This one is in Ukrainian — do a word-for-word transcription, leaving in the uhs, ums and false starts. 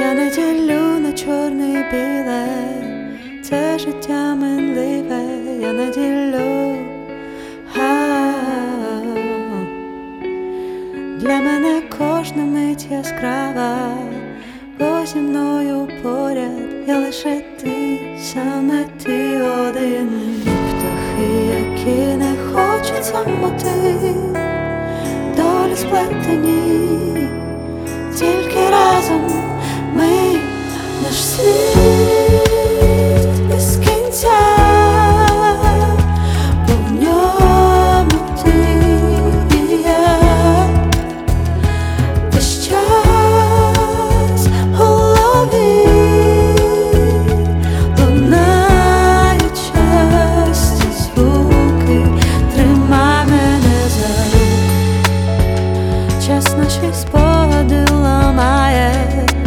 Я не ділю на чорне і біле, це життя минливе, я не ділю. Для мене кожна мить яскрава, бо зі мною поряд я лише ти, саме ти один. Птахи, які не хочуть самоти, долі сплетені, тільки разом ми наш світ без кінця, бо в ньому ти і я. Весь час в голові лунають часті звуки, тримай мене за руки. Час наші спогади ламає,